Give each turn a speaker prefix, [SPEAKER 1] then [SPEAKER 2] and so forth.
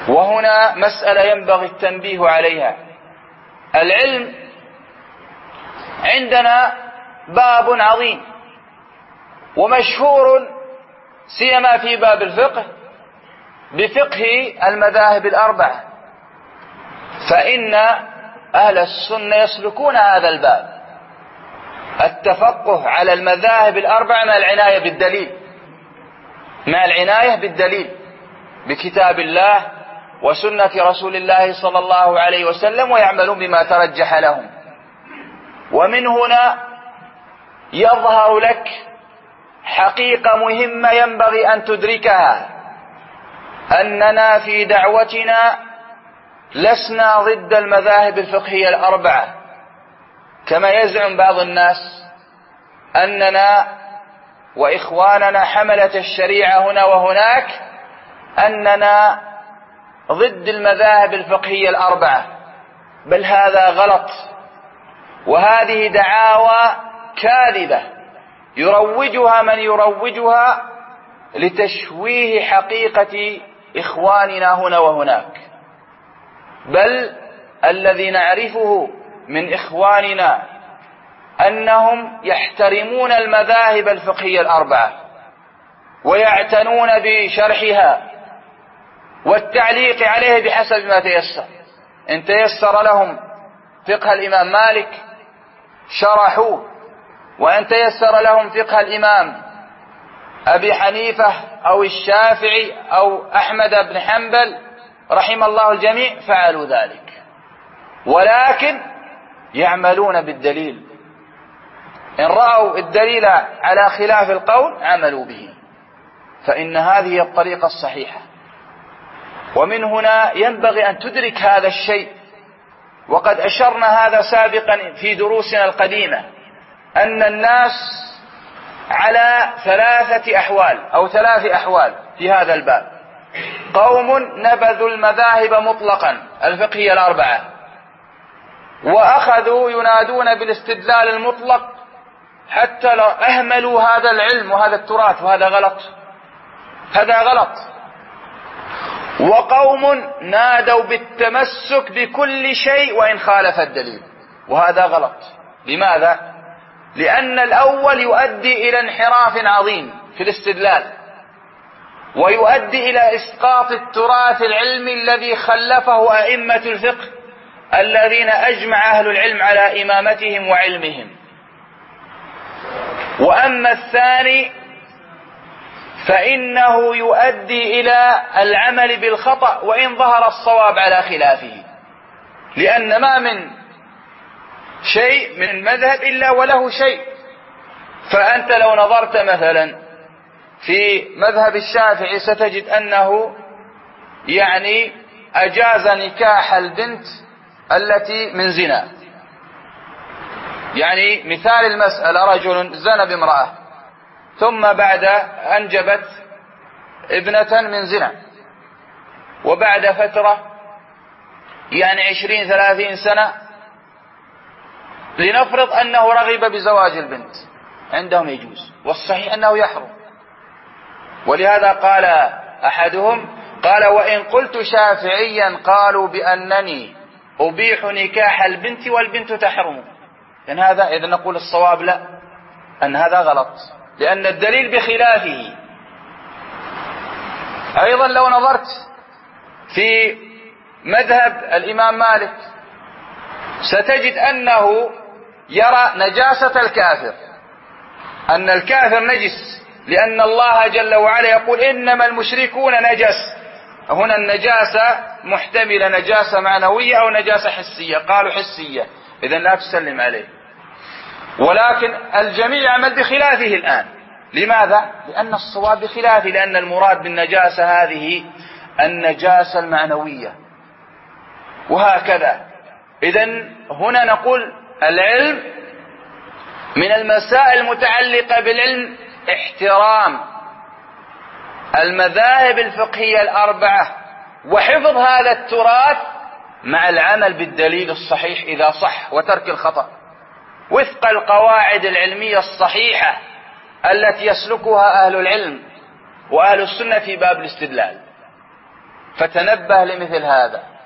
[SPEAKER 1] وهنا مسألة ينبغي التنبيه عليها. العلم عندنا باب عظيم ومشهور سيما في باب الفقه بفقه المذاهب الأربعة، فإن أهل السنة يسلكون هذا الباب، التفقه على المذاهب الأربعة مع العناية بالدليل بكتاب الله وسنة رسول الله صلى الله عليه وسلم، ويعملون بما ترجح لهم. ومن هنا يظهر لك حقيقة مهمة ينبغي أن تدركها، أننا في دعوتنا لسنا ضد المذاهب الفقهية الأربعة كما يزعم بعض الناس أننا وإخواننا حملة الشريعة هنا وهناك أننا ضد المذاهب الفقهية الأربعة، بل هذا غلط، وهذه دعاوى كاذبة يروجها من يروجها لتشويه حقيقة إخواننا هنا وهناك. بل الذي نعرفه من إخواننا أنهم يحترمون المذاهب الفقهية الأربعة ويعتنون بشرحها والتعليق عليه بحسب ما تيسر. إن تيسر لهم فقه الإمام مالك شرحوه، وإن تيسر لهم فقه الإمام أبي حنيفة أو الشافعي أو أحمد بن حنبل رحم الله الجميع فعلوا ذلك، ولكن يعملون بالدليل. إن رأوا الدليل على خلاف القول عملوا به، فإن هذه الطريقة الصحيحة. ومن هنا ينبغي أن تدرك هذا الشيء، وقد أشرنا هذا سابقا في دروسنا القديمة، أن الناس على ثلاث أحوال في هذا الباب. قوم نبذوا المذاهب مطلقا الفقهية الأربعة وأخذوا ينادون بالاستدلال المطلق حتى لو أهملوا هذا العلم وهذا التراث، وهذا غلط. وقوم نادوا بالتمسك بكل شيء وإن خالف الدليل، وهذا غلط. لماذا؟ لأن الأول يؤدي إلى انحراف عظيم في الاستدلال، ويؤدي إلى إسقاط التراث العلمي الذي خلفه أئمة الفقه الذين أجمع أهل العلم على إمامتهم وعلمهم. وأما الثاني فإنه يؤدي إلى العمل بالخطأ وإن ظهر الصواب على خلافه، لأن ما من شيء من المذهب إلا وله شيء. فأنت لو نظرت مثلا في مذهب الشافعي ستجد أنه يعني أجاز نكاح البنت التي من زنا. يعني مثال المسألة رجل زنى بامرأة ثم بعد أنجبت ابنة من زنا، وبعد فترة يعني 20-30 سنة لنفرض أنه رغب بزواج البنت، عندهم يجوز، والصحيح أنه يحرم. ولهذا قال أحدهم قال: وإن قلت شافعيا قالوا بأنني أبيح نكاح البنت والبنت تحرم. إذا نقول الصواب لا، أن هذا غلط، لأن الدليل بخلافه. أيضا لو نظرت في مذهب الإمام مالك ستجد أنه يرى نجاسة الكافر، أن الكافر نجس، لأن الله جل وعلا يقول: إنما المشركون نجس. هنا النجاسة محتملة نجاسة معنوية أو نجاسة حسية، قالوا حسية، إذن لا تسلم عليه. ولكن الجميع يعمل بخلافه الآن. لماذا؟ لأن الصواب بخلافه، لأن المراد بالنجاسة هذه النجاسة المعنوية، وهكذا. إذن هنا نقول العلم من المسائل المتعلقة بالعلم احترام المذاهب الفقهية الأربعة وحفظ هذا التراث مع العمل بالدليل الصحيح إذا صح، وترك الخطأ وفق القواعد العلمية الصحيحة التي يسلكها أهل العلم وأهل السنة في باب الاستدلال. فتنبه لمثل هذا.